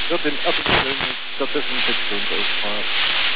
Ja, den Apfelkuchen, ich glaube, das ist ein Sektion, das war.